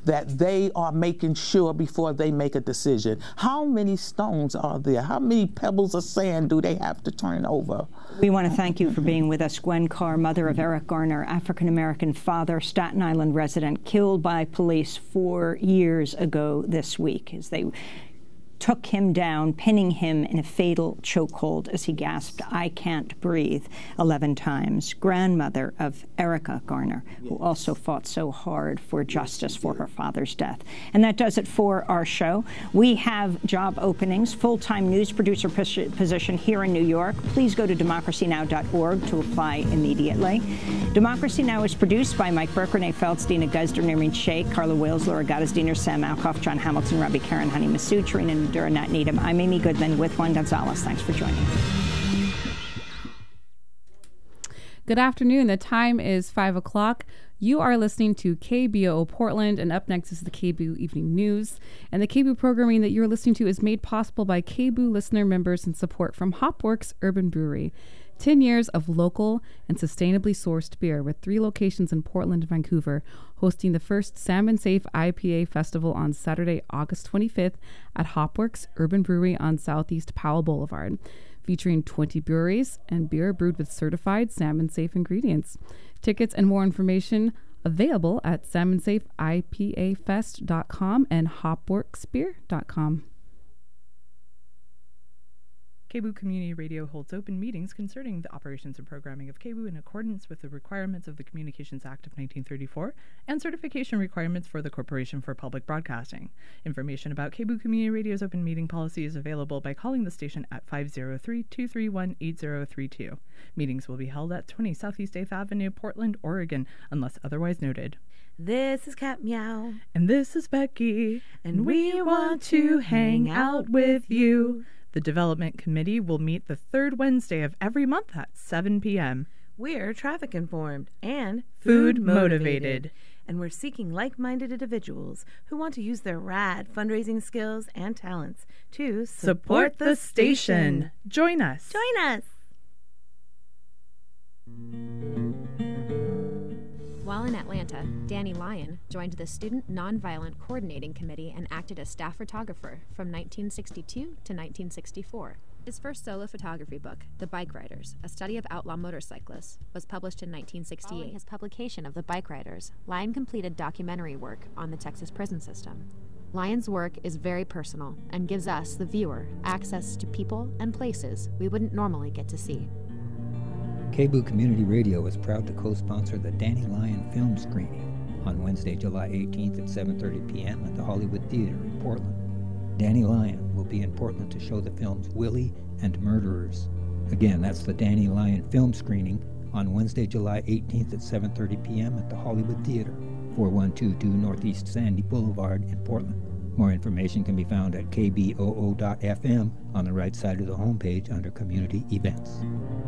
that they are making sure before they make a decision. How many stones are there? How many pebbles of sand do they have to turn over? We want to thank you for being with us. Gwen Carr, mother of Eric Garner, African-American father, Staten Island resident, killed by police 4 years ago this week as they took him down, pinning him in a fatal chokehold as he gasped, "I can't breathe," 11 times. Grandmother of Erica Garner, who also fought so hard for justice for her father's death. And that does it for our show. We have job openings, full-time news producer position here in New York. Please go to democracynow.org to apply immediately. Democracy Now! Is produced by Mike Burke, Renee Feltz, Dina Guzder, Nermeen Sheikh, Carla Wales, Laura Gottesdiener, Sam Alkoff, John Hamilton, Robbie Karen, Honey Masood, Tarina Nadura, Nat Needham. I'm Amy Goodman with Juan Gonzalez. Thanks for joining. Good afternoon. The time is 5 o'clock. You are listening to KBOO Portland, and up next is the KBOO Evening News. And the KBOO programming that you're listening to is made possible by KBOO listener members and support from Hopworks Urban Brewery. 10 years of local and sustainably sourced beer with 3 locations in Portland and Vancouver, hosting the first Salmon Safe IPA Festival on Saturday, August 25th at Hopworks Urban Brewery on Southeast Powell Boulevard, featuring 20 breweries and beer brewed with certified Salmon Safe ingredients. Tickets and more information available at salmonsafeipafest.com and hopworksbeer.com. KBOO Community Radio holds open meetings concerning the operations and programming of KBOO in accordance with the requirements of the Communications Act of 1934 and certification requirements for the Corporation for Public Broadcasting. Information about KBOO Community Radio's open meeting policy is available by calling the station at 503-231-8032. Meetings will be held at 20 Southeast 8th Avenue, Portland, Oregon, unless otherwise noted. This is Cat Meow. And this is Becky. And we want to hang out with you. The Development Committee will meet the third Wednesday of every month at 7 p.m. We're traffic informed and food motivated. And we're seeking like-minded individuals who want to use their rad fundraising skills and talents to support the station. Join us. Join us. While in Atlanta, Danny Lyon joined the Student Nonviolent Coordinating Committee and acted as staff photographer from 1962 to 1964. His first solo photography book, The Bike Riders, A Study of Outlaw Motorcyclists, was published in 1968. Following his publication of The Bike Riders, Lyon completed documentary work on the Texas prison system. Lyon's work is very personal and gives us, the viewer, access to people and places we wouldn't normally get to see. KBOO Community Radio is proud to co-sponsor the Danny Lyon film screening on Wednesday, July 18th at 7:30 p.m. at the Hollywood Theater in Portland. Danny Lyon will be in Portland to show the films Willie and Murderers. Again, that's the Danny Lyon film screening on Wednesday, July 18th at 7:30 p.m. at the Hollywood Theater, 4122 Northeast Sandy Boulevard in Portland. More information can be found at kboo.fm on the right side of the homepage under Community Events.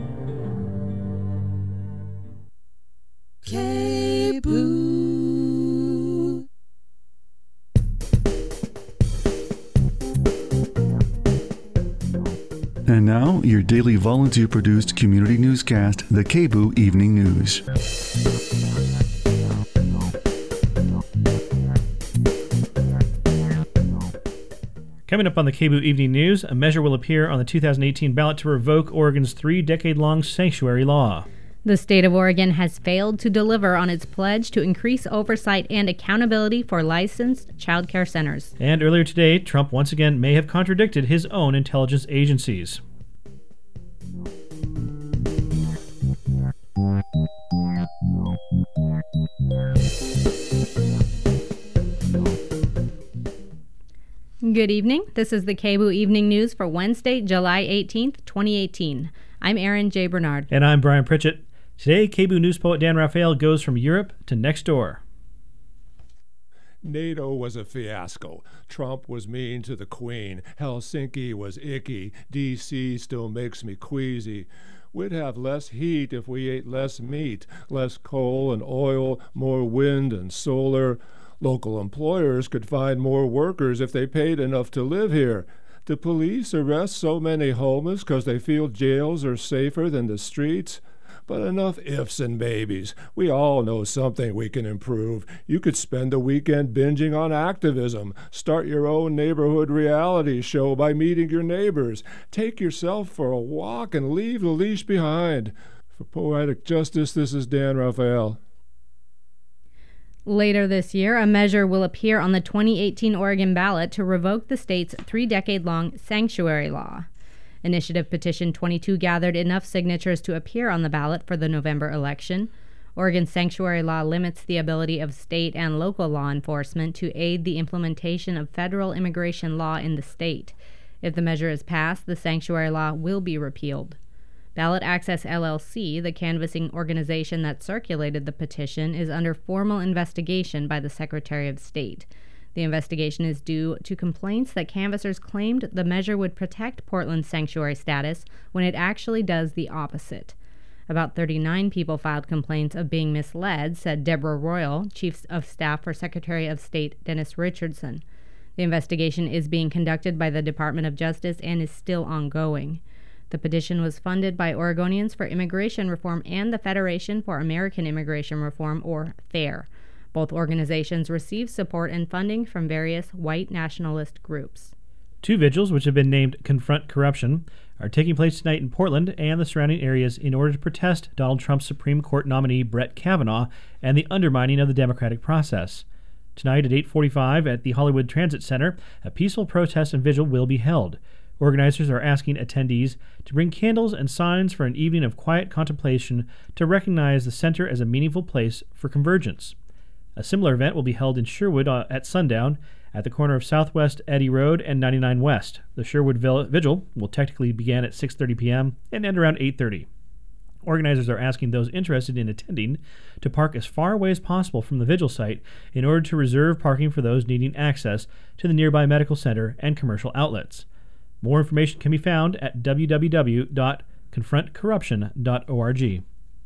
KBOO. And now, your daily volunteer-produced community newscast, the KBOO Evening News. Coming up on the KBOO Evening News, a measure will appear on the 2018 ballot to revoke Oregon's 3-decade-long sanctuary law. The state of Oregon has failed to deliver on its pledge to increase oversight and accountability for licensed child care centers. And earlier today, Trump once again may have contradicted his own intelligence agencies. Good evening. This is the KBOO Evening News for Wednesday, July 18th, 2018. I'm Erin J. Bernard. And I'm Brian Pritchett. Today, KBOO news poet Dan Raphael goes from Europe to next door. NATO was a fiasco. Trump was mean to the Queen. Helsinki was icky. D.C. still makes me queasy. We'd have less heat if we ate less meat, less coal and oil, more wind and solar. Local employers could find more workers if they paid enough to live here. Do police arrest so many homeless because they feel jails are safer than the streets? But enough ifs and maybes. We all know something we can improve. You could spend the weekend binging on activism. Start your own neighborhood reality show by meeting your neighbors. Take yourself for a walk and leave the leash behind. For Poetic Justice, this is Dan Raphael. Later this year, a measure will appear on the 2018 Oregon ballot to revoke the state's 3-decade-long sanctuary law. Initiative Petition 22 gathered enough signatures to appear on the ballot for the November election. Oregon's sanctuary law limits the ability of state and local law enforcement to aid the implementation of federal immigration law in the state. If the measure is passed, the sanctuary law will be repealed. Ballot Access LLC, the canvassing organization that circulated the petition, is under formal investigation by the Secretary of State. The investigation is due to complaints that canvassers claimed the measure would protect Portland's sanctuary status when it actually does the opposite. About 39 people filed complaints of being misled, said Deborah Royal, Chief of Staff for Secretary of State Dennis Richardson. The investigation is being conducted by the Department of Justice and is still ongoing. The petition was funded by Oregonians for Immigration Reform and the Federation for American Immigration Reform, or FAIR. Both organizations receive support and funding from various white nationalist groups. 2 vigils, which have been named Confront Corruption, are taking place tonight in Portland and the surrounding areas in order to protest Donald Trump's Supreme Court nominee Brett Kavanaugh and the undermining of the democratic process. Tonight at 8:45 at the Hollywood Transit Center, a peaceful protest and vigil will be held. Organizers are asking attendees to bring candles and signs for an evening of quiet contemplation to recognize the center as a meaningful place for convergence. A similar event will be held in Sherwood at sundown at the corner of Southwest Eddy Road and 99 West. The Sherwood Vigil will technically begin at 6:30 p.m. and end around 8:30. Organizers are asking those interested in attending to park as far away as possible from the vigil site in order to reserve parking for those needing access to the nearby medical center and commercial outlets. More information can be found at www.confrontcorruption.org.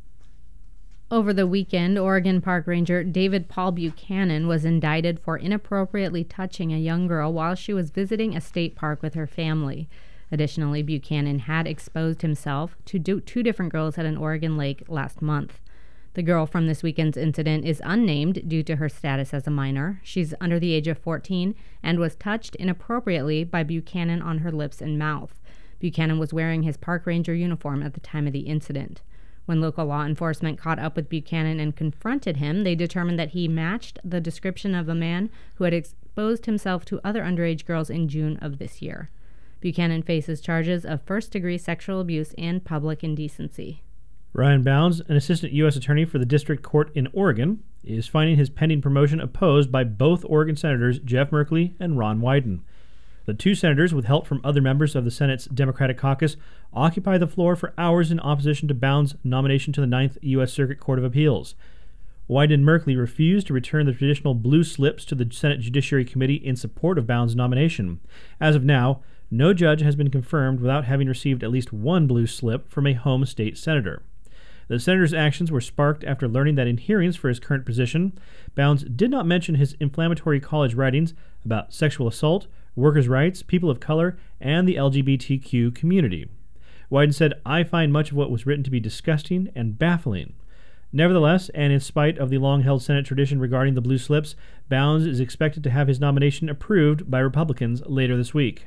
Over the weekend, Oregon Park Ranger David Paul Buchanan was indicted for inappropriately touching a young girl while she was visiting a state park with her family. Additionally, Buchanan had exposed himself to 2 different girls at an Oregon lake last month. The girl from this weekend's incident is unnamed due to her status as a minor. She's under the age of 14 and was touched inappropriately by Buchanan on her lips and mouth. Buchanan was wearing his park ranger uniform at the time of the incident. When local law enforcement caught up with Buchanan and confronted him, they determined that he matched the description of a man who had exposed himself to other underage girls in June of this year. Buchanan faces charges of first-degree sexual abuse and public indecency. Ryan Bounds, an assistant U.S. attorney for the District Court in Oregon, is finding his pending promotion opposed by both Oregon Senators Jeff Merkley and Ron Wyden. The 2 senators, with help from other members of the Senate's Democratic caucus, occupy the floor for hours in opposition to Bounds' nomination to the 9th U.S. Circuit Court of Appeals. Wyden and Merkley refused to return the traditional blue slips to the Senate Judiciary Committee in support of Bounds' nomination. As of now, no judge has been confirmed without having received at least 1 blue slip from a home state senator. The senator's actions were sparked after learning that in hearings for his current position, Bounds did not mention his inflammatory college writings about sexual assault, workers' rights, people of color, and the LGBTQ community. Wyden said, "I find much of what was written to be disgusting and baffling." Nevertheless, and in spite of the long-held Senate tradition regarding the blue slips, Bounds is expected to have his nomination approved by Republicans later this week.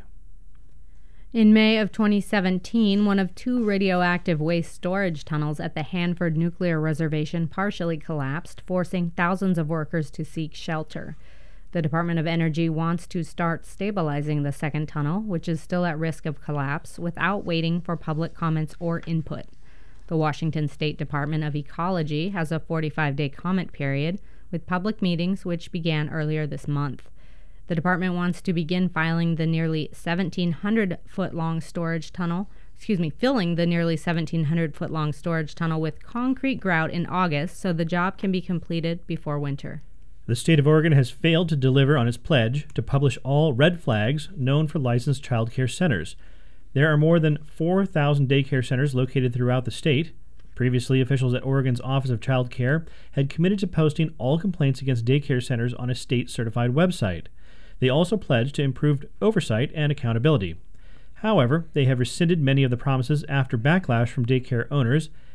In May of 2017, one of 2 radioactive waste storage tunnels at the Hanford Nuclear Reservation partially collapsed, forcing thousands of workers to seek shelter. The Department of Energy wants to start stabilizing the second tunnel, which is still at risk of collapse, without waiting for public comments or input. The Washington State Department of Ecology has a 45-day comment period, with public meetings which began earlier this month. The department wants to begin filling the nearly 1,700-foot-long storage tunnel, filling the nearly 1,700-foot-long storage tunnel with concrete grout in August so the job can be completed before winter. The state of Oregon has failed to deliver on its pledge to publish all red flags known for licensed child care centers. There are more than 4,000 daycare centers located throughout the state. Previously, officials at Oregon's Office of Child Care had committed to posting all complaints against daycare centers on a state-certified website. They also pledged to improved oversight and accountability. However, they have rescinded many of the promises after backlash from daycare owners,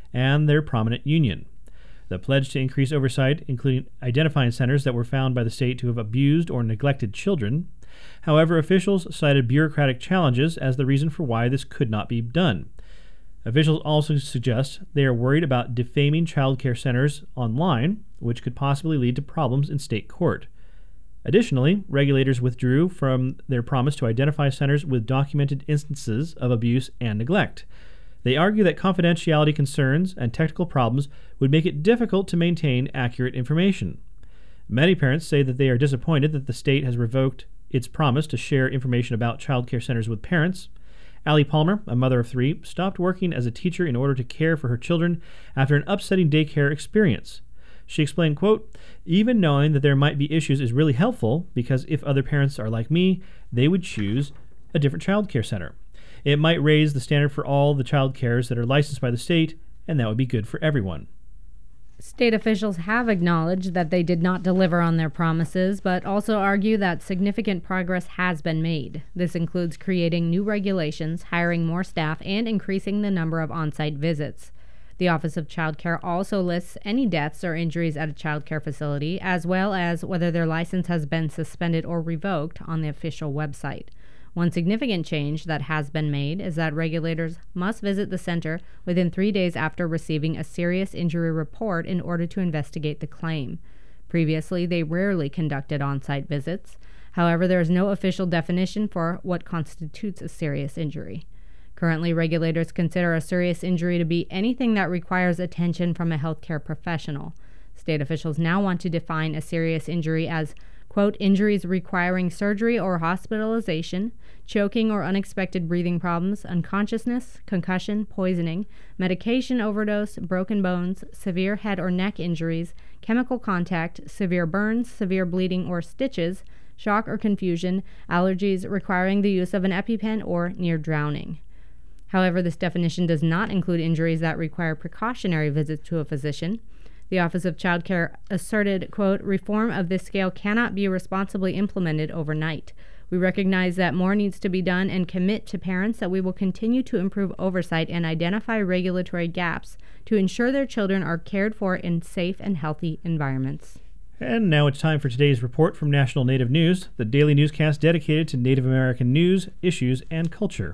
and their prominent union. The pledge to increase oversight, including identifying centers that were found by the state to have abused or neglected children. However, officials cited bureaucratic challenges as the reason for why this could not be done. Officials also suggest they are worried about defaming child care centers online, which could possibly lead to problems in state court. Additionally, regulators withdrew from their promise to identify centers with documented instances of abuse and neglect. They argue that confidentiality concerns and technical problems would make it difficult to maintain accurate information. Many parents say that they are disappointed that the state has revoked its promise to share information about child care centers with parents. Allie Palmer, a mother of 3, stopped working as a teacher in order to care for her children after an upsetting daycare experience. She explained, quote, "Even knowing that there might be issues is really helpful because if other parents are like me, they would choose a different child care center. It might raise the standard for all the child cares that are licensed by the state, and that would be good for everyone." State officials have acknowledged that they did not deliver on their promises, but also argue that significant progress has been made. This includes creating new regulations, hiring more staff, and increasing the number of on-site visits. The Office of Child Care also lists any deaths or injuries at a child care facility, as well as whether their license has been suspended or revoked on the official website. One significant change that has been made is that regulators must visit the center within 3 days after receiving a serious injury report in order to investigate the claim. Previously, they rarely conducted on-site visits. However, there is no official definition for what constitutes a serious injury. Currently, regulators consider a serious injury to be anything that requires attention from a healthcare professional. State officials now want to define a serious injury as, quote, injuries requiring surgery or hospitalization, choking or unexpected breathing problems, unconsciousness, concussion, poisoning, medication overdose, broken bones, severe head or neck injuries, chemical contact, severe burns, severe bleeding or stitches, shock or confusion, allergies requiring the use of an EpiPen, or near drowning. However, this definition does not include injuries that require precautionary visits to a physician. The Office of Child Care asserted, quote, reform of this scale cannot be responsibly implemented overnight. We recognize that more needs to be done and commit to parents that we will continue to improve oversight and identify regulatory gaps to ensure their children are cared for in safe and healthy environments. And now it's time for today's report from National Native News, the daily newscast dedicated to Native American news, issues, and culture.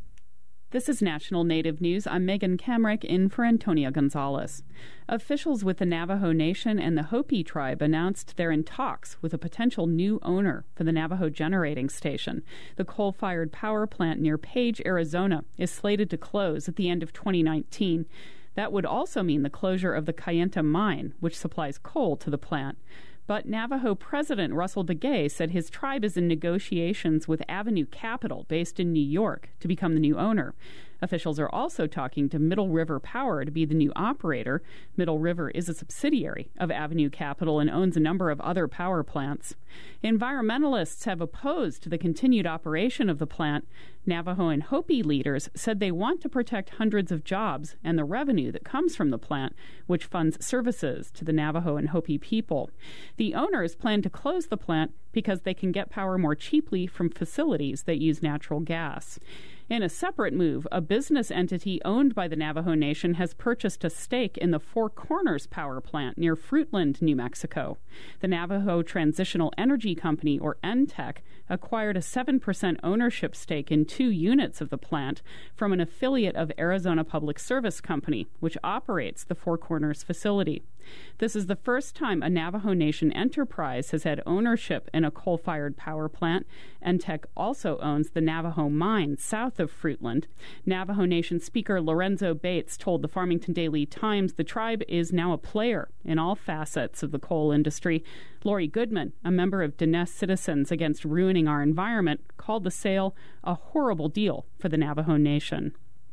This is National Native News. I'm Megan Kamrick in for Antonia Gonzalez. Officials with the Navajo Nation and the Hopi tribe announced they're in talks with a potential new owner for the Navajo generating station. The coal-fired power plant near Page, Arizona, is slated to close at the end of 2019. That would also mean the closure of the Kayenta mine, which supplies coal to the plant. But Navajo President Russell Begay said his tribe is in negotiations with Avenue Capital, based in New York, to become the new owner. Officials are also talking to Middle River Power to be the new operator. Middle River is a subsidiary of Avenue Capital and owns a number of other power plants. Environmentalists have opposed the continued operation of the plant. Navajo and Hopi leaders said they want to protect hundreds of jobs and the revenue that comes from the plant, which funds services to the Navajo and Hopi people. The owners plan to close the plant because they can get power more cheaply from facilities that use natural gas. In a separate move, a business entity owned by the Navajo Nation has purchased a stake in the Four Corners power plant near Fruitland, New Mexico. The Navajo Transitional Energy Company, or NTEC, acquired a 7% ownership stake in 2 units of the plant from an affiliate of Arizona Public Service Company, which operates the Four Corners facility. This is the first time a Navajo Nation enterprise has had ownership in a coal-fired power plant. NTEC also owns the Navajo mine south of Fruitland. Navajo Nation Speaker Lorenzo Bates told the Farmington Daily Times the tribe is now a player in all facets of the coal industry. Lori Goodman, a member of Diné Citizens Against Ruining Our Environment, called the sale a horrible deal for the Navajo Nation.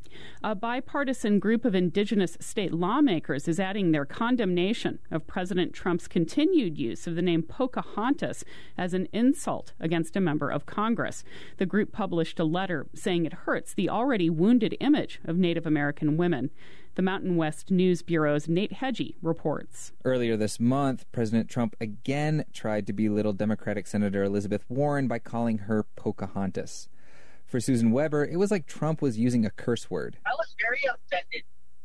A bipartisan group of indigenous state lawmakers is adding their condemnation of President Trump's continued use of the name Pocahontas as an insult against a member of Congress. The group published a letter saying it hurts the already wounded image of Native American women. The Mountain West News Bureau's Nate Hedgie reports. Earlier this month, President Trump again tried to belittle Democratic Senator Elizabeth Warren by calling her Pocahontas. For Susan Weber, it was like Trump was using a curse word. I was very offended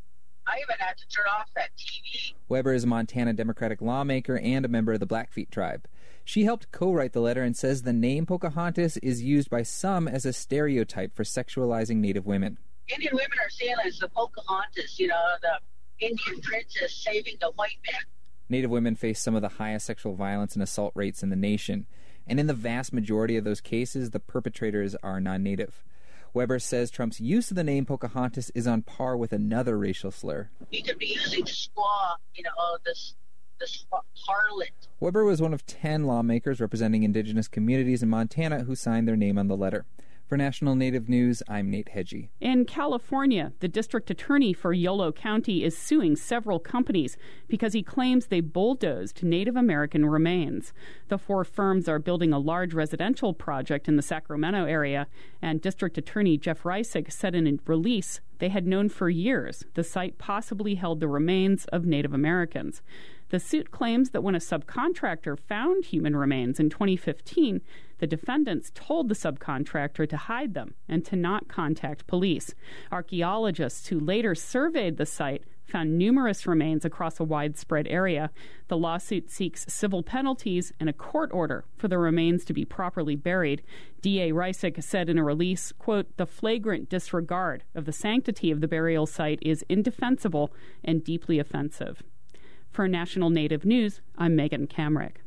I even had to turn off that TV. Weber is a Montana Democratic lawmaker and a member of the Blackfeet tribe. She helped co-write the letter and says the name Pocahontas is used by some as a stereotype for sexualizing Native women. Indian women are seen as the Pocahontas, the Indian princess saving the white man. Native women face some of the highest sexual violence and assault rates in the nation, and in the vast majority of those cases, the perpetrators are non-Native. Weber says Trump's use of the name Pocahontas is on par with another racial slur. He could be using squaw, this harlot. Weber was one of 10 lawmakers representing indigenous communities in Montana who signed their name on the letter. For National Native News, I'm Nate Hedgie. In California, the district attorney for Yolo County is suing several companies because he claims they bulldozed Native American remains. The 4 firms are building a large residential project in the Sacramento area, and District Attorney Jeff Reisig said in a release they had known for years the site possibly held the remains of Native Americans. The suit claims that when a subcontractor found human remains in 2015, the defendants told the subcontractor to hide them and to not contact police. Archaeologists who later surveyed the site found numerous remains across a widespread area. The lawsuit seeks civil penalties and a court order for the remains to be properly buried. D.A. Reisig said in a release, quote, "The flagrant disregard of the sanctity of the burial site is indefensible and deeply offensive." For National Native News, I'm Megan Kamrick.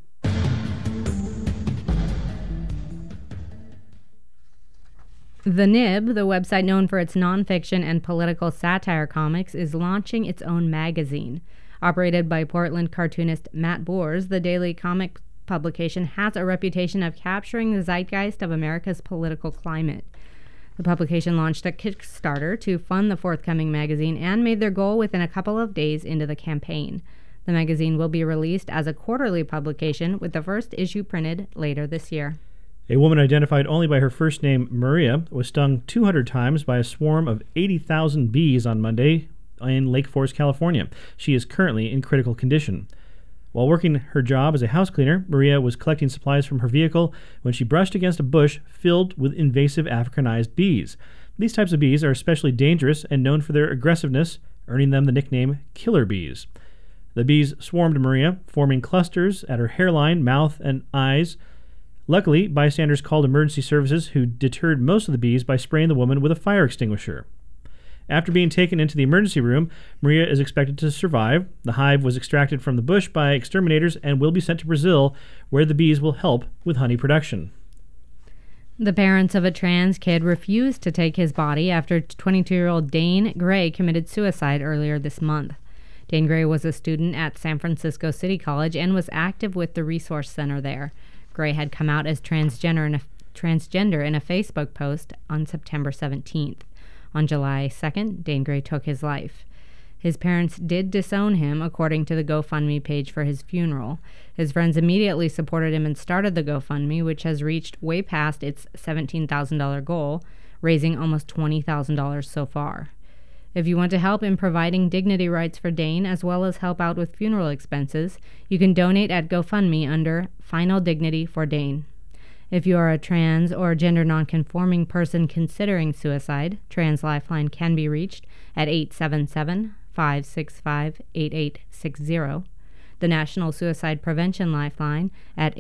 The Nib, the website known for its nonfiction and political satire comics, is launching its own magazine. Operated by Portland cartoonist Matt Boers, the daily comic publication has a reputation of capturing the zeitgeist of America's political climate. The publication launched a Kickstarter to fund the forthcoming magazine and made their goal within a couple of days into the campaign. The magazine will be released as a quarterly publication, with the first issue printed later this year. A woman identified only by her first name, Maria, was stung 200 times by a swarm of 80,000 bees on Monday in Lake Forest, California. She is currently in critical condition. While working her job as a house cleaner, Maria was collecting supplies from her vehicle when she brushed against a bush filled with invasive Africanized bees. These types of bees are especially dangerous and known for their aggressiveness, earning them the nickname killer bees. The bees swarmed Maria, forming clusters at her hairline, mouth, and eyes. Luckily, bystanders called emergency services, who deterred most of the bees by spraying the woman with a fire extinguisher. After being taken into the emergency room, Maria is expected to survive. The hive was extracted from the bush by exterminators and will be sent to Brazil, where the bees will help with honey production. The parents of a trans kid refused to take his body after 22-year-old Dane Gray committed suicide earlier this month. Dane Gray was a student at San Francisco City College and was active with the Resource Center there. Gray had come out as transgender in a Facebook post on September 17th. On July 2nd, Dane Gray took his life. His parents did disown him, according to the GoFundMe page for his funeral. His friends immediately supported him and started the GoFundMe, which has reached way past its $17,000 goal, raising almost $20,000 so far. If you want to help in providing dignity rights for Dane, as well as help out with funeral expenses, you can donate at GoFundMe under Final Dignity for Dane. If you are a trans or gender nonconforming person considering suicide, Trans Lifeline can be reached at 877-565-8860. The National Suicide Prevention Lifeline at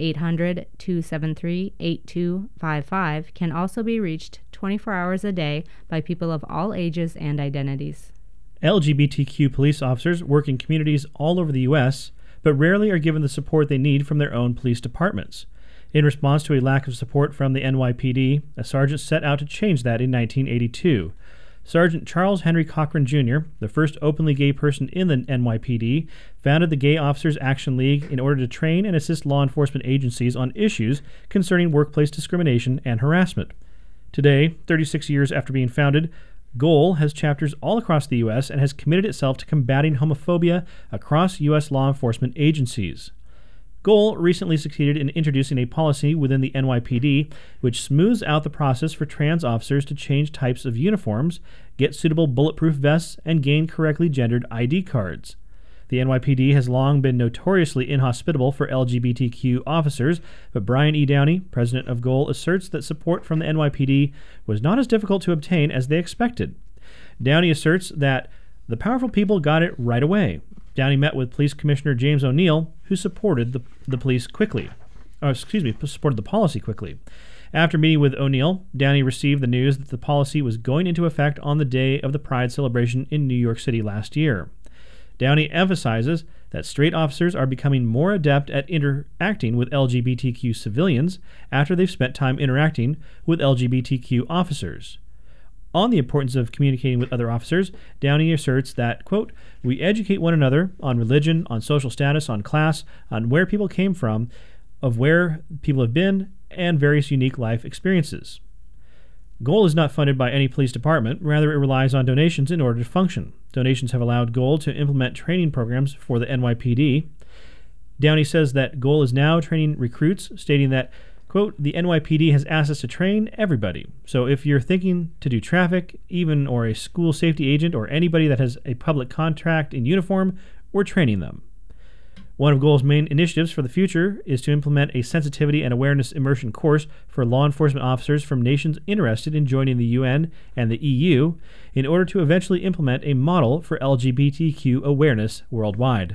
800-273-8255 can also be reached 24 hours a day by people of all ages and identities. LGBTQ police officers work in communities all over the U.S., but rarely are given the support they need from their own police departments. In response to a lack of support from the NYPD, a sergeant set out to change that in 1982. Sergeant Charles Henry Cochran Jr., the first openly gay person in the NYPD, founded the Gay Officers Action League in order to train and assist law enforcement agencies on issues concerning workplace discrimination and harassment. Today, 36 years after being founded, GOAL has chapters all across the U.S. and has committed itself to combating homophobia across U.S. law enforcement agencies. GOAL recently succeeded in introducing a policy within the NYPD which smooths out the process for trans officers to change types of uniforms, get suitable bulletproof vests, and gain correctly gendered ID cards. The NYPD has long been notoriously inhospitable for LGBTQ officers, but Brian E. Downey, president of GOAL, asserts that support from the NYPD was not as difficult to obtain as they expected. Downey asserts that The powerful people got it right away. Downey met with Police Commissioner James O'Neill, who supported the policy quickly. After meeting with O'Neill, Downey received the news that the policy was going into effect on the day of the Pride celebration in New York City last year. Downey emphasizes that straight officers are becoming more adept at interacting with LGBTQ civilians after they've spent time interacting with LGBTQ officers. On the importance of communicating with other officers, Downey asserts that, quote, "We educate one another on religion, on social status, on class, on where people came from, of where people have been, and various unique life experiences." Goal is not funded by any police department, rather it relies on donations in order to function. Donations have allowed Goal to implement training programs for the NYPD. Downey says that Goal is now training recruits, stating that, quote, "The NYPD has asked us to train everybody. So if you're thinking to do traffic, even or a school safety agent or anybody that has a public contract in uniform, we're training them." One of Goal's main initiatives for the future is to implement a sensitivity and awareness immersion course for law enforcement officers from nations interested in joining the UN and the EU in order to eventually implement a model for LGBTQ awareness worldwide.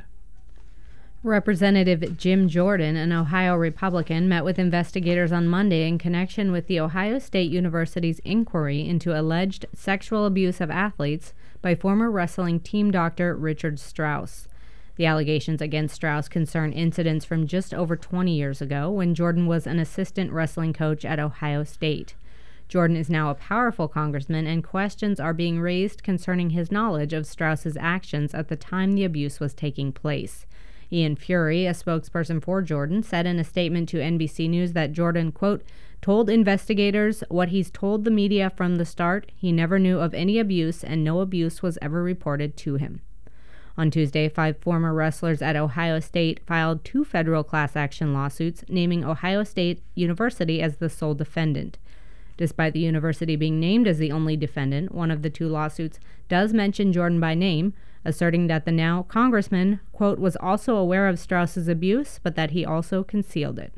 Representative Jim Jordan, an Ohio Republican, met with investigators on Monday in connection with the Ohio State University's inquiry into alleged sexual abuse of athletes by former wrestling team doctor Richard Strauss. The allegations against Strauss concern incidents from just over 20 years ago when Jordan was an assistant wrestling coach at Ohio State. Jordan is now a powerful congressman, and questions are being raised concerning his knowledge of Strauss's actions at the time the abuse was taking place. Ian Fury, a spokesperson for Jordan, said in a statement to NBC News that Jordan, quote, "told investigators what he's told the media from the start. He never knew of any abuse, and no abuse was ever reported to him." On Tuesday, 5 former wrestlers at Ohio State filed 2 federal class action lawsuits, naming Ohio State University as the sole defendant. Despite the university being named as the only defendant, one of the 2 lawsuits does mention Jordan by name, asserting that the now congressman, quote, "was also aware of Strauss's abuse, but that he also concealed it."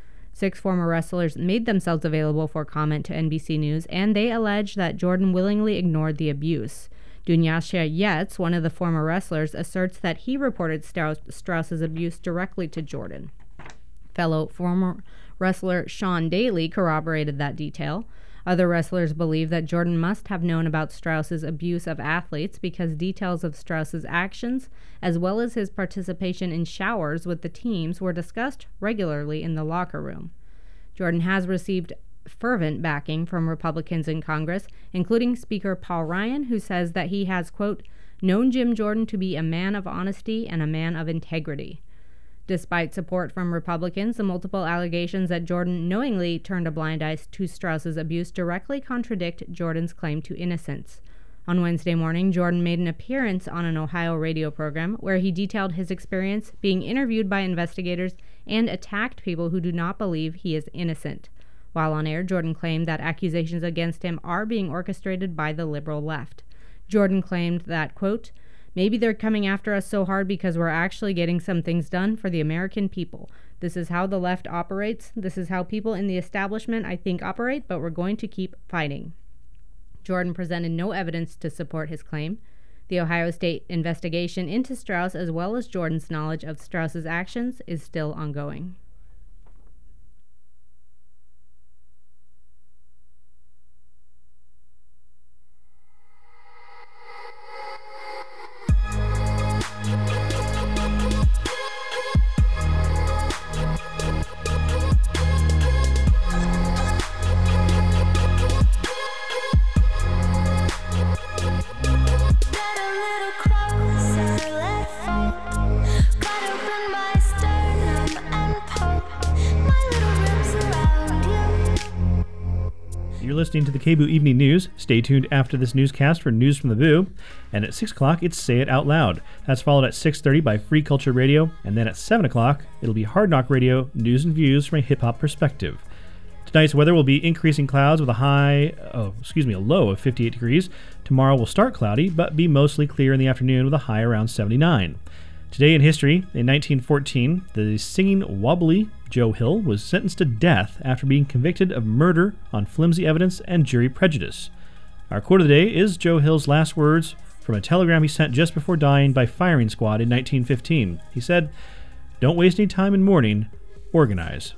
6 former wrestlers made themselves available for comment to NBC News, and they allege that Jordan willingly ignored the abuse. Dunyasha Yetz, one of the former wrestlers, asserts that he reported Strauss's abuse directly to Jordan. Fellow former wrestler Sean Daly corroborated that detail. Other wrestlers believe that Jordan must have known about Strauss's abuse of athletes because details of Strauss's actions, as well as his participation in showers with the teams, were discussed regularly in the locker room. Jordan has received fervent backing from Republicans in Congress, including Speaker Paul Ryan, who says that he has, quote, "known Jim Jordan to be a man of honesty and a man of integrity." Despite support from Republicans, the multiple allegations that Jordan knowingly turned a blind eye to Strauss's abuse directly contradict Jordan's claim to innocence. On Wednesday morning, Jordan made an appearance on an Ohio radio program where he detailed his experience being interviewed by investigators and attacked people who do not believe he is innocent. While on air, Jordan claimed that accusations against him are being orchestrated by the liberal left. Jordan claimed that, quote, "maybe they're coming after us so hard because we're actually getting some things done for the American people. This is how the left operates. This is how people in the establishment, I think, operate, but we're going to keep fighting." Jordan presented no evidence to support his claim. The Ohio State investigation into Strauss, as well as Jordan's knowledge of Strauss's actions, is still ongoing. You're listening to the KBOO Evening News. Stay tuned after this newscast for news from the Boo. And at 6 o'clock, it's Say It Out Loud. That's followed at 6:30 by Free Culture Radio. And then at 7 o'clock, it'll be Hard Knock Radio, news and views from a hip-hop perspective. Tonight's weather will be increasing clouds with a low of 58 degrees. Tomorrow will start cloudy, but be mostly clear in the afternoon with a high around 79. Today in history, in 1914, the singing wobbly Joe Hill was sentenced to death after being convicted of murder on flimsy evidence and jury prejudice. Our quote of the day is Joe Hill's last words from a telegram he sent just before dying by firing squad in 1915. He said, "Don't waste any time in mourning. Organize."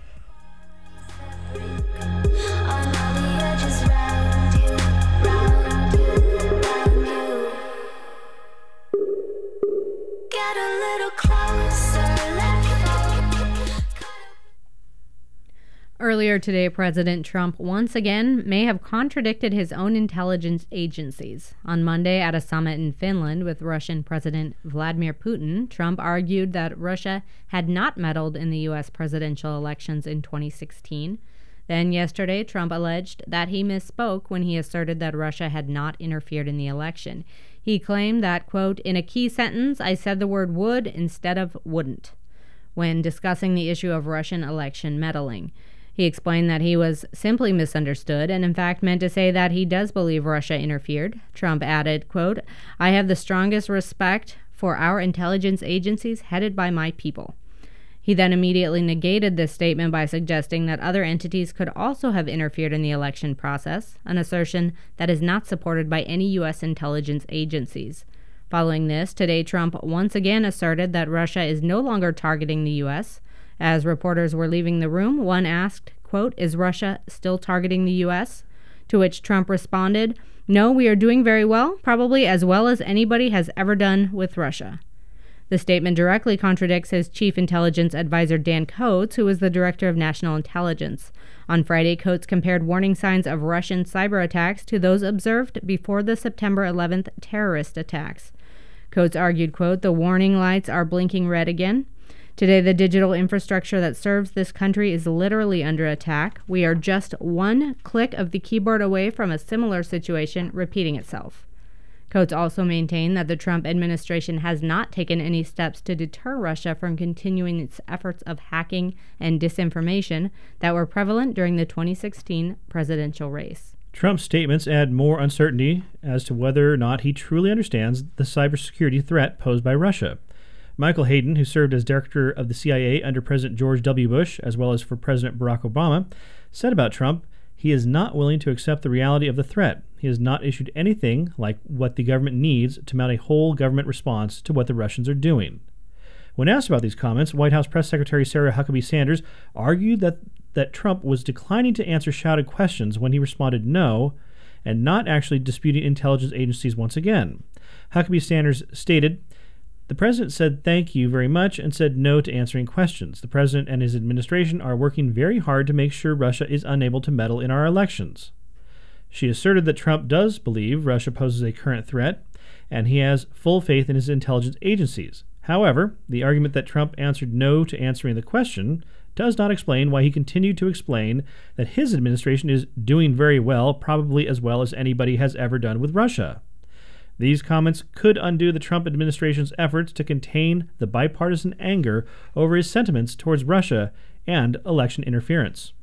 Earlier today, President Trump once again may have contradicted his own intelligence agencies. On Monday, at a summit in Finland with Russian President Vladimir Putin, Trump argued that Russia had not meddled in the U.S. presidential elections in 2016. Then yesterday, Trump alleged that he misspoke when he asserted that Russia had not interfered in the election. He claimed that, quote, "In a key sentence, I said the word would instead of wouldn't," when discussing the issue of Russian election meddling. He explained that he was simply misunderstood and in fact meant to say that he does believe Russia interfered. Trump added, quote, "I have the strongest respect for our intelligence agencies headed by my people." He then immediately negated this statement by suggesting that other entities could also have interfered in the election process, an assertion that is not supported by any U.S. intelligence agencies. Following this, today Trump once again asserted that Russia is no longer targeting the U.S., As reporters were leaving the room, one asked, quote, "Is Russia still targeting the U.S.?" To which Trump responded, "No, we are doing very well, probably as well as anybody has ever done with Russia." The statement directly contradicts his chief intelligence advisor Dan Coats, who is the director of national intelligence. On Friday, Coats compared warning signs of Russian cyber attacks to those observed before the September 11th terrorist attacks. Coats argued, quote, "The warning lights are blinking red again. Today, the digital infrastructure that serves this country is literally under attack. We are just one click of the keyboard away from a similar situation repeating itself." Coats also maintained that the Trump administration has not taken any steps to deter Russia from continuing its efforts of hacking and disinformation that were prevalent during the 2016 presidential race. Trump's statements add more uncertainty as to whether or not he truly understands the cybersecurity threat posed by Russia. Michael Hayden, who served as director of the CIA under President George W. Bush, as well as for President Barack Obama, said about Trump, he is not willing to accept the reality of the threat. He has not issued anything like what the government needs to mount a whole government response to what the Russians are doing. When asked about these comments, White House Press Secretary Sarah Huckabee Sanders argued that Trump was declining to answer shouted questions when he responded no, and not actually disputing intelligence agencies once again. Huckabee Sanders stated, "The president said thank you very much and said no to answering questions. The president and his administration are working very hard to make sure Russia is unable to meddle in our elections." She asserted that Trump does believe Russia poses a current threat, and he has full faith in his intelligence agencies. However, the argument that Trump answered no to answering the question does not explain why he continued to explain that his administration is doing very well, probably as well as anybody has ever done with Russia. These comments could undo the Trump administration's efforts to contain the bipartisan anger over his sentiments towards Russia and election interference.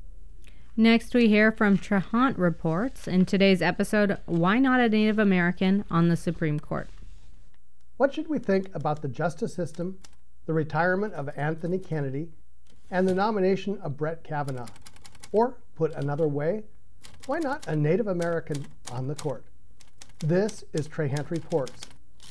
Next, we hear from Trahant Reports. In today's episode, why not a Native American on the Supreme Court? What should we think about the justice system, the retirement of Anthony Kennedy, and the nomination of Brett Kavanaugh? Or, put another way, why not a Native American on the court? This is Trahant Reports.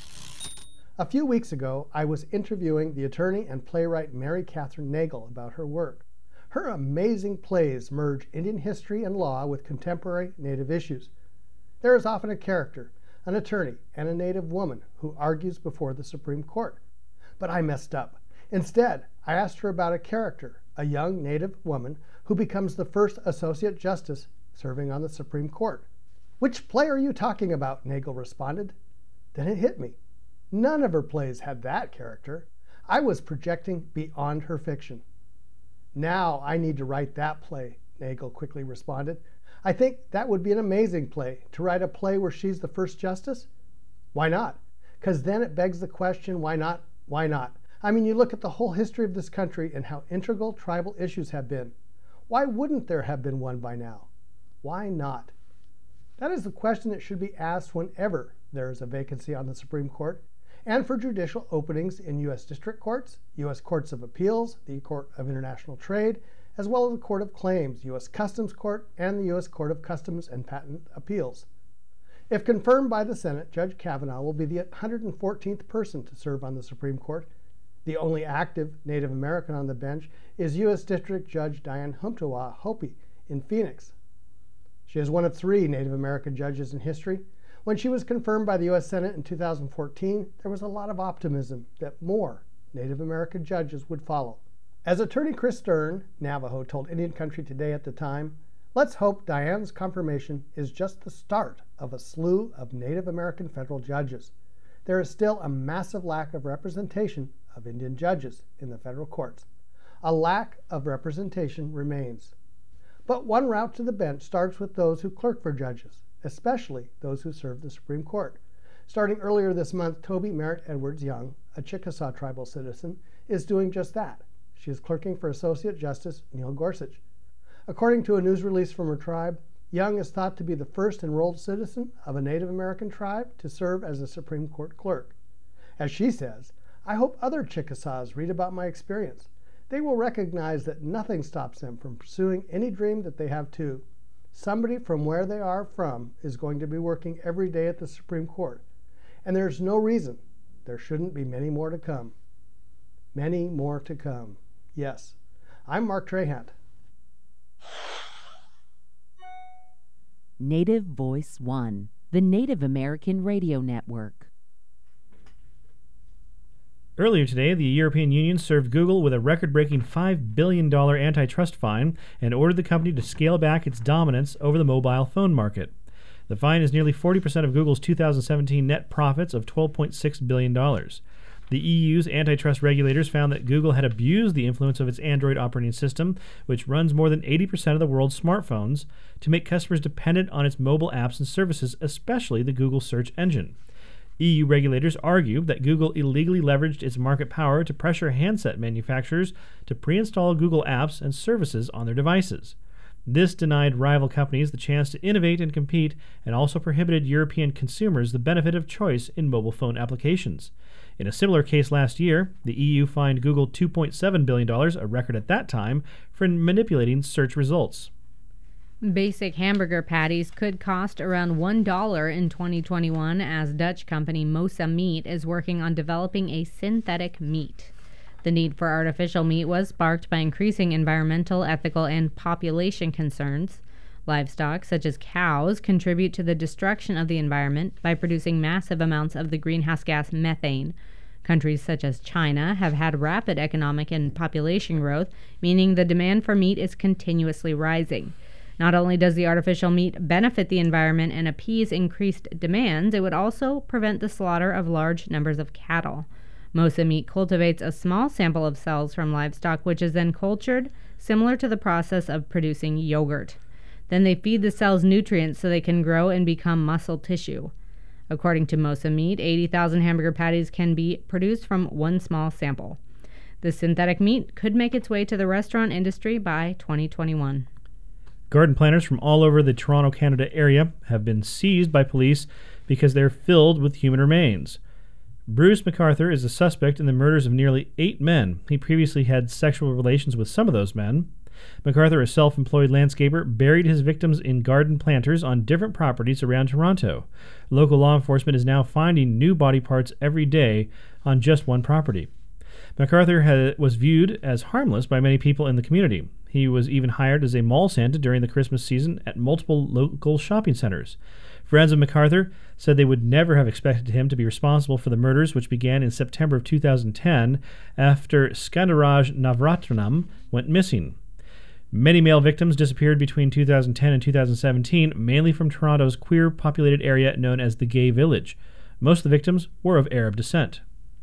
A few weeks ago, I was interviewing the attorney and playwright Mary Catherine Nagle about her work. Her amazing plays merge Indian history and law with contemporary Native issues. There is often a character, an attorney, and a Native woman who argues before the Supreme Court. But I messed up. Instead, I asked her about a character, a young Native woman who becomes the first Associate Justice serving on the Supreme Court. "Which play are you talking about?" Nagle responded. Then it hit me. None of her plays had that character. I was projecting beyond her fiction. "Now I need to write that play," Nagle quickly responded. "I think that would be an amazing play, to write a play where she's the first justice." "Why not?" "Because then it begs the question, why not? Why not? I mean, you look at the whole history of this country and how integral tribal issues have been. Why wouldn't there have been one by now? Why not?" That is the question that should be asked whenever there is a vacancy on the Supreme Court, and for judicial openings in U.S. District Courts, U.S. Courts of Appeals, the Court of International Trade, as well as the Court of Claims, U.S. Customs Court, and the U.S. Court of Customs and Patent Appeals. If confirmed by the Senate, Judge Kavanaugh will be the 114th person to serve on the Supreme Court. The only active Native American on the bench is U.S. District Judge Diane Humtawa Hopi in Phoenix. She is one of 3 Native American judges in history. When she was confirmed by the U.S. Senate in 2014, there was a lot of optimism that more Native American judges would follow. As attorney Chris Stern, Navajo, told Indian Country Today at the time, "Let's hope Diane's confirmation is just the start of a slew of Native American federal judges. There is still a massive lack of representation of Indian judges in the federal courts. A lack of representation remains. But one route to the bench starts with those who clerk for judges, especially those who serve the Supreme Court. Starting earlier this month, Toby Merritt Edwards Young, a Chickasaw tribal citizen, is doing just that. She is clerking for Associate Justice Neil Gorsuch. According to a news release from her tribe, Young is thought to be the first enrolled citizen of a Native American tribe to serve as a Supreme Court clerk. As she says, "I hope other Chickasaws read about my experience. They will recognize that nothing stops them from pursuing any dream that they have too. Somebody from where they are from is going to be working every day at the Supreme Court, and there's no reason there shouldn't be many more to come." Many more to come. Yes. I'm Mark Trahant. Native Voice One, the Native American Radio Network. Earlier today, the European Union served Google with a record-breaking $5 billion antitrust fine and ordered the company to scale back its dominance over the mobile phone market. The fine is nearly 40% of Google's 2017 net profits of $12.6 billion. The EU's antitrust regulators found that Google had abused the influence of its Android operating system, which runs more than 80% of the world's smartphones, to make customers dependent on its mobile apps and services, especially the Google search engine. EU regulators argue that Google illegally leveraged its market power to pressure handset manufacturers to pre-install Google apps and services on their devices. This denied rival companies the chance to innovate and compete, and also prohibited European consumers the benefit of choice in mobile phone applications. In a similar case last year, the EU fined Google $2.7 billion, a record at that time, for manipulating search results. Basic hamburger patties could cost around $1 in 2021 as Dutch company Mosa Meat is working on developing a synthetic meat. The need for artificial meat was sparked by increasing environmental, ethical, and population concerns. Livestock, such as cows, contribute to the destruction of the environment by producing massive amounts of the greenhouse gas methane. Countries such as China have had rapid economic and population growth, meaning the demand for meat is continuously rising. Not only does the artificial meat benefit the environment and appease increased demands, it would also prevent the slaughter of large numbers of cattle. Mosa Meat cultivates a small sample of cells from livestock, which is then cultured, similar to the process of producing yogurt. Then they feed the cells nutrients so they can grow and become muscle tissue. According to Mosa Meat, 80,000 hamburger patties can be produced from one small sample. The synthetic meat could make its way to the restaurant industry by 2021. Garden planters from all over the Toronto, Canada area have been seized by police because they're filled with human remains. Bruce MacArthur is a suspect in the murders of nearly 8 men. He previously had sexual relations with some of those men. MacArthur, a self-employed landscaper, buried his victims in garden planters on different properties around Toronto. Local law enforcement is now finding new body parts every day on just one property. MacArthur was viewed as harmless by many people in the community. He was even hired as a mall Santa during the Christmas season at multiple local shopping centers. Friends of MacArthur said they would never have expected him to be responsible for the murders, which began in September of 2010 after Skandaraj Navratnam went missing. Many male victims disappeared between 2010 and 2017, mainly from Toronto's queer-populated area known as the Gay Village. Most of the victims were of Arab descent.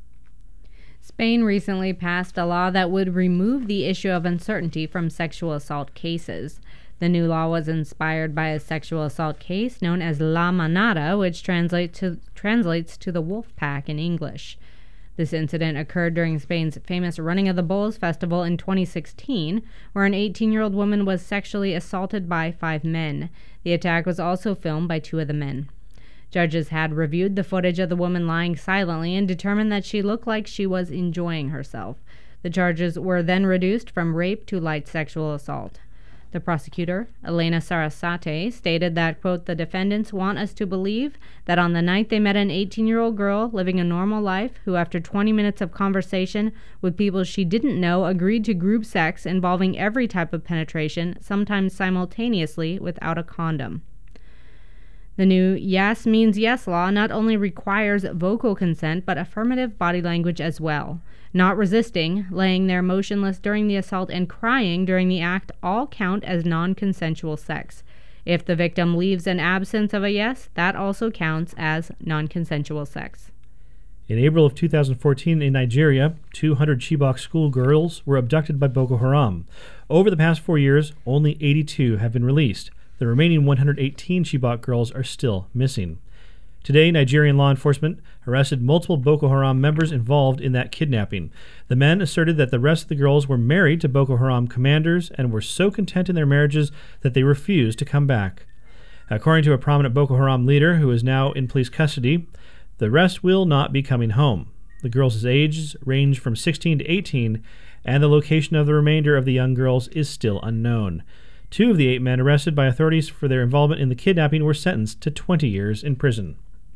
Spain recently passed a law that would remove the issue of uncertainty from sexual assault cases. The new law was inspired by a sexual assault case known as La Manada, which translates to the wolf pack in English. This incident occurred during Spain's famous Running of the Bulls festival in 2016, where an 18-year-old woman was sexually assaulted by 5 men. The attack was also filmed by 2 of the men. Judges had reviewed the footage of the woman lying silently and determined that she looked like she was enjoying herself. The charges were then reduced from rape to light sexual assault. The prosecutor, Elena Sarasate, stated that, quote, the defendants want us to believe that on the night they met an 18-year-old girl living a normal life who, after 20 minutes of conversation with people she didn't know, agreed to group sex involving every type of penetration, sometimes simultaneously without a condom. The new Yes Means Yes law not only requires vocal consent, but affirmative body language as well. Not resisting, laying there motionless during the assault, and crying during the act all count as non-consensual sex. If the victim leaves an absence of a yes, that also counts as non-consensual sex. In April of 2014 in Nigeria, 200 Chibok schoolgirls were abducted by Boko Haram. Over the past 4 years, only 82 have been released. The remaining 118 Chibok girls are still missing. Today, Nigerian law enforcement arrested multiple Boko Haram members involved in that kidnapping. The men asserted that the rest of the girls were married to Boko Haram commanders and were so content in their marriages that they refused to come back. According to a prominent Boko Haram leader who is now in police custody, the rest will not be coming home. The girls' ages range from 16 to 18, and the location of the remainder of the young girls is still unknown. 2 of the 8 men arrested by authorities for their involvement in the kidnapping were sentenced to 20 years in prison.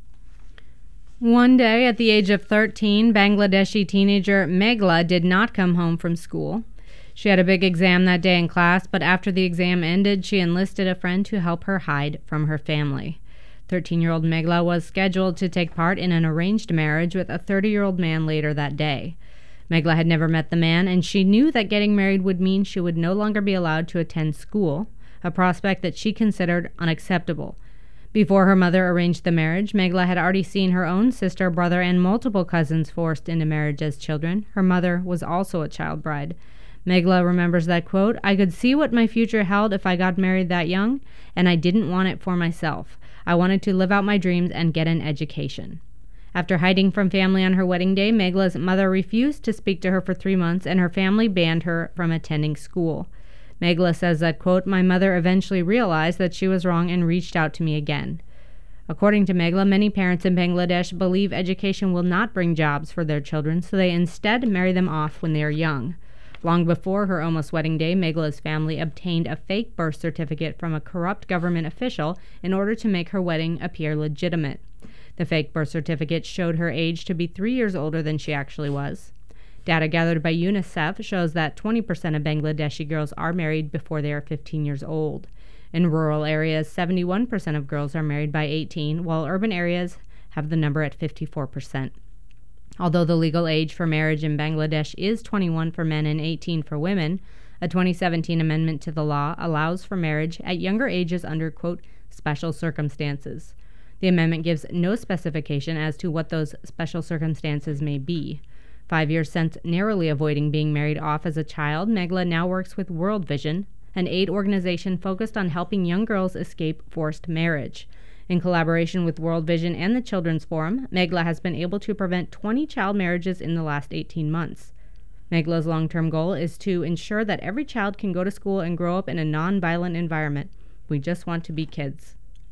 One day, at the age of 13, Bangladeshi teenager Meghla did not come home from school. She had a big exam that day in class, but after the exam ended, she enlisted a friend to help her hide from her family. 13-year-old Meghla was scheduled to take part in an arranged marriage with a 30-year-old man later that day. Meghla had never met the man, and she knew that getting married would mean she would no longer be allowed to attend school, a prospect that she considered unacceptable. Before her mother arranged the marriage, Meghla had already seen her own sister, brother, and multiple cousins forced into marriage as children. Her mother was also a child bride. Meghla remembers that, quote, I could see what my future held if I got married that young, and I didn't want it for myself. I wanted to live out my dreams and get an education. After hiding from family on her wedding day, Meghla's mother refused to speak to her for 3 months, and her family banned her from attending school. Meghla says that, quote, my mother eventually realized that she was wrong and reached out to me again. According to Meghla, many parents in Bangladesh believe education will not bring jobs for their children, so they instead marry them off when they are young. Long before her almost wedding day, Meghla's family obtained a fake birth certificate from a corrupt government official in order to make her wedding appear legitimate. The fake birth certificate showed her age to be 3 years older than she actually was. Data gathered by UNICEF shows that 20% of Bangladeshi girls are married before they are 15 years old. In rural areas, 71% of girls are married by 18, while urban areas have the number at 54%. Although the legal age for marriage in Bangladesh is 21 for men and 18 for women, a 2017 amendment to the law allows for marriage at younger ages under, quote, special circumstances. The amendment gives no specification as to what those special circumstances may be. 5 years since narrowly avoiding being married off as a child, Meghla now works with World Vision, an aid organization focused on helping young girls escape forced marriage. In collaboration with World Vision and the Children's Forum, Meghla has been able to prevent 20 child marriages in the last 18 months. Meghla's long-term goal is to ensure that every child can go to school and grow up in a non-violent environment. We just want to be kids.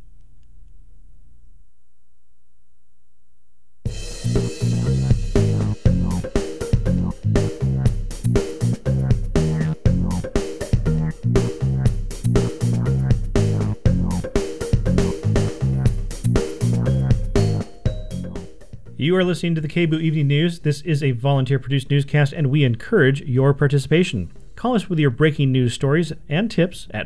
You are listening to the KBOO Evening News. This is a volunteer-produced newscast, and we encourage your participation. Call us with your breaking news stories and tips at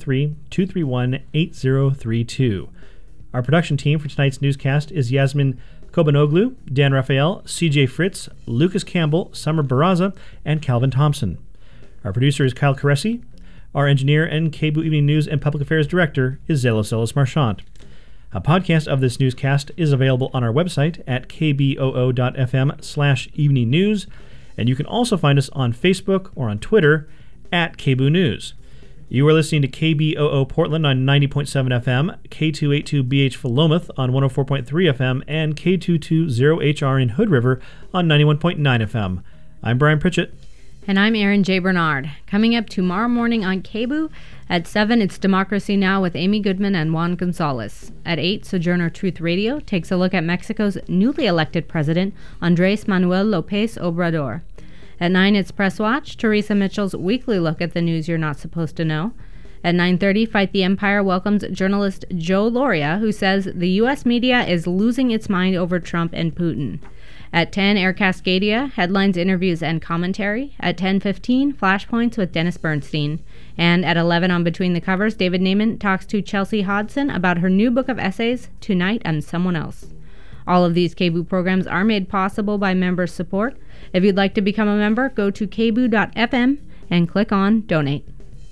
503-231-8032. Our production team for tonight's newscast is Yasmin Kobanoglu, Dan Raphael, CJ Fritz, Lucas Campbell, Summer Barraza, and Calvin Thompson. Our producer is Kyle Caresi. Our engineer and KBOO Evening News and Public Affairs Director is Zelos Ellis Marchant. A podcast of this newscast is available on our website at kboo.fm/evening news, and you can also find us on Facebook or on Twitter at KBOO News. You are listening to KBOO Portland on 90.7 FM, K282BH Philomath on 104.3 FM, and K220HR in Hood River on 91.9 FM. I'm Brian Pritchett. And I'm Erin J. Bernard. Coming up tomorrow morning on KBOO, at 7, it's Democracy Now! With Amy Goodman and Juan Gonzalez. At 8, Sojourner Truth Radio takes a look at Mexico's newly elected president, Andrés Manuel López Obrador. At 9, it's Press Watch, Teresa Mitchell's weekly look at the news you're not supposed to know. At 9:30, Fight the Empire welcomes journalist Joe Loria, who says the U.S. media is losing its mind over Trump and Putin. At 10, Air Cascadia, headlines, interviews, and commentary. At 10:15, Flashpoints with Dennis Bernstein. And at 11 on Between the Covers, David Naiman talks to Chelsea Hodson about her new book of essays, Tonight I'm Someone Else. All of these KBOO programs are made possible by member support. If you'd like to become a member, go to kboo.fm and click on Donate.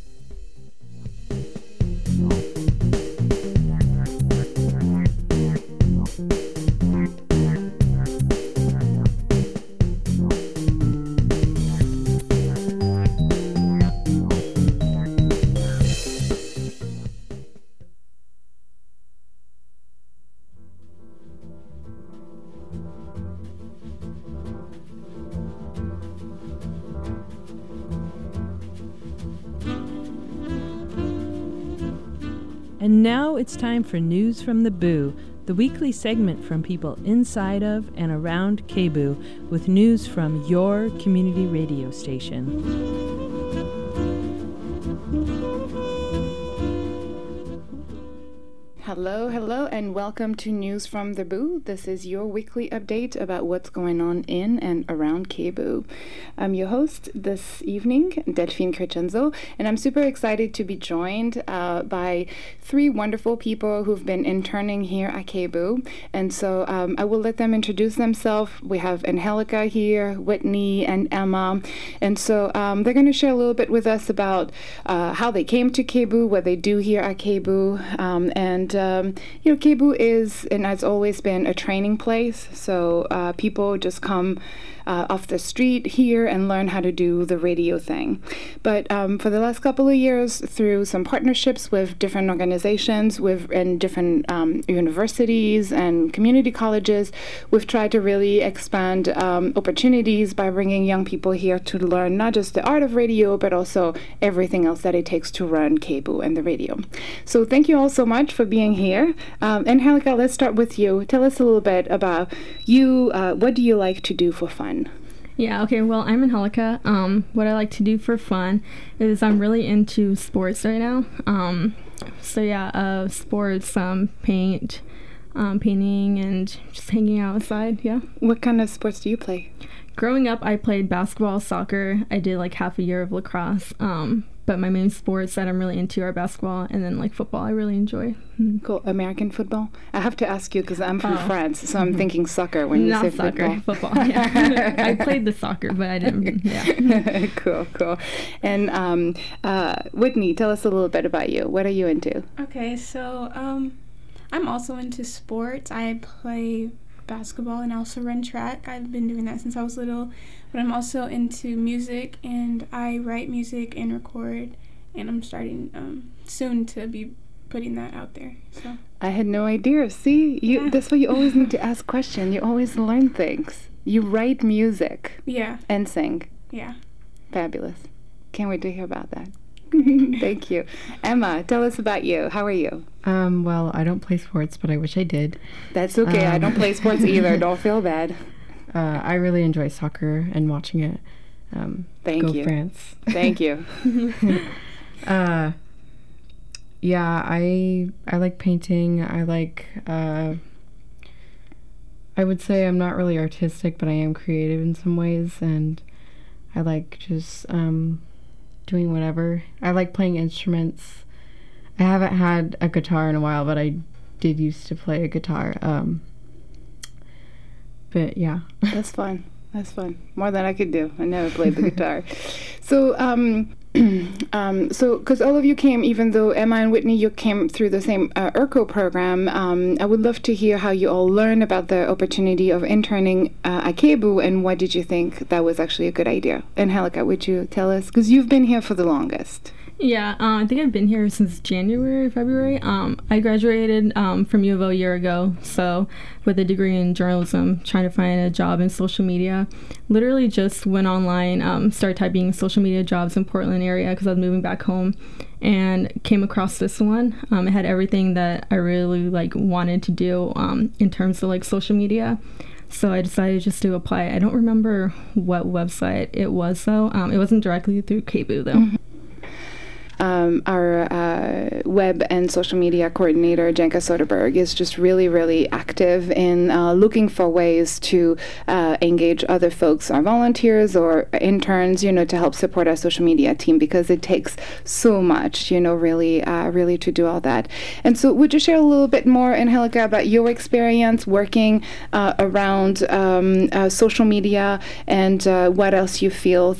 And now it's time for News from the Boo, the weekly segment from people inside of and around KBOO with news from your community radio station. Hello, and welcome to News from the Boo. This is your weekly update about what's going on in and around KBOO. I'm your host this evening, Delphine Crescenzo, and I'm super excited to be joined by three wonderful people who've been interning here at KBOO. And so I will let them introduce themselves. We have Angelica here, Whitney, and Emma. And so they're going to share a little bit with us about how they came to KBOO, what they do here at KBOO, KBOO is and has always been a training place. So people just come off the street here and learn how to do the radio thing. But for the last couple of years, through some partnerships with different organizations, and different universities and community colleges, we've tried to really expand opportunities by bringing young people here to learn not just the art of radio, but also everything else that it takes to run KBOO and the radio. So thank you all so much for being here. Angelica, let's start with you. Tell us a little bit about you. What do you like to do for fun? Yeah, okay, well, I'm Angelica. What I like to do for fun is I'm really into sports right now. Sports, painting, and just hanging outside, yeah. What kind of sports do you play? Growing up, I played basketball, soccer. I did like half a year of lacrosse. But my main sports that I'm really into are basketball and then like football I really enjoy. Cool. American football? I have to ask you because I'm from France, so I'm thinking soccer when you say football. Football, yeah. I played the soccer, but I didn't, yeah. Cool. And Whitney, tell us a little bit about you. What are you into? Okay, so I'm also into sports. I play basketball and also run track. I've been doing that since I was little. But I'm also into music, and I write music and record, and I'm starting soon to be putting that out there. So I had no idea. See, that's why you always need to ask questions. You always learn things. You write music. Yeah. And sing. Yeah. Fabulous. Can't wait to hear about that. Thank you. Emma, tell us about you. How are you? Well, I don't play sports, but I wish I did. That's okay. I don't play sports either. Don't feel bad. I really enjoy soccer and watching it. Thank you. Go France. Thank you. Yeah, I like painting. I like, I would say I'm not really artistic, but I am creative in some ways, and I like just doing whatever. I like playing instruments. I haven't had a guitar in a while, but I did used to play a guitar. But yeah. That's fun. More than I could do. I never played the guitar. So, because all of you came, even though Emma and Whitney, you came through the same ERCO program, I would love to hear how you all learned about the opportunity of interning at KBOO, and why did you think that was actually a good idea? And Angelica, would you tell us? Because you've been here for the longest. Yeah, I think I've been here since February. I graduated from U of O a year ago, so with a degree in journalism, trying to find a job in social media. Literally just went online, started typing social media jobs in Portland area because I was moving back home, and came across this one. It had everything that I really wanted to do in terms of social media. So I decided just to apply. I don't remember what website it was though. It wasn't directly through KBOO though. Mm-hmm. our web and social media coordinator, Jenka Soderberg, is just really, really active in looking for ways to engage other folks, our volunteers or interns, to help support our social media team, because it takes so much, really to do all that. And so would you share a little bit more, Angelica, about your experience working around social media, and what else you feel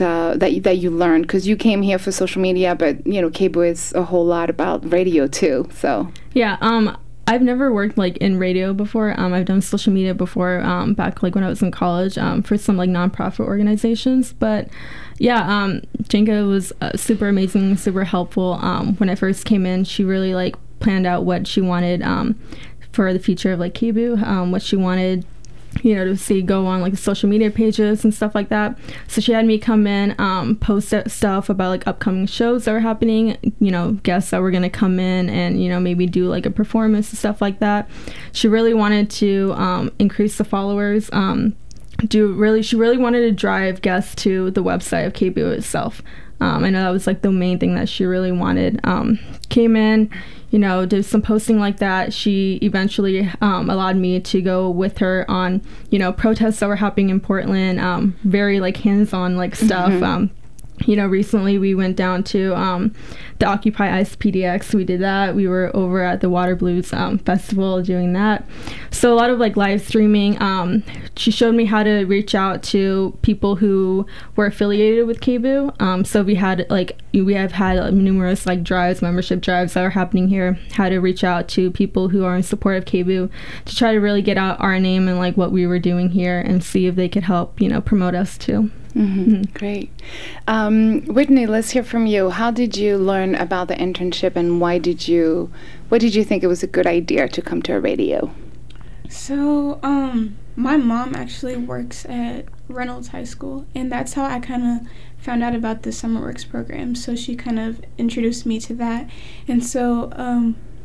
that you learned? Because you came here for social media, but KBOO is a whole lot about radio too. So yeah, I've never worked in radio before. I've done social media before, back when I was in college, for some nonprofit organizations. But yeah, Jenka was super amazing, super helpful. When I first came in, she really planned out what she wanted for the future of KBOO, what she wanted to see go on the social media pages and stuff like that. So she had me come in, post stuff about upcoming shows that were happening, guests that were going to come in and maybe do a performance and stuff like that. She really wanted to increase the followers. She really wanted to drive guests to the website of KBOO itself. I know that was the main thing that she really wanted. Came in, did some posting like that. She eventually allowed me to go with her on, protests that were happening in Portland, very hands-on stuff. Mm-hmm. Recently we went down to the Occupy ICE PDX. We did that. We were over at the Water Blues Festival doing that. So a lot of live streaming. She showed me how to reach out to people who were affiliated with KBOO. So we have had numerous drives, membership drives that are happening here. How to reach out to people who are in support of KBOO to try to really get out our name and what we were doing here, and see if they could help promote us too. Mm-hmm. Mm-hmm. Great. Whitney, let's hear from you. How did you learn about the internship, and what did you think it was a good idea to come to a radio? So, my mom actually works at Reynolds High School, and that's how I kind of found out about the Summer Works program. So she kind of introduced me to that. And so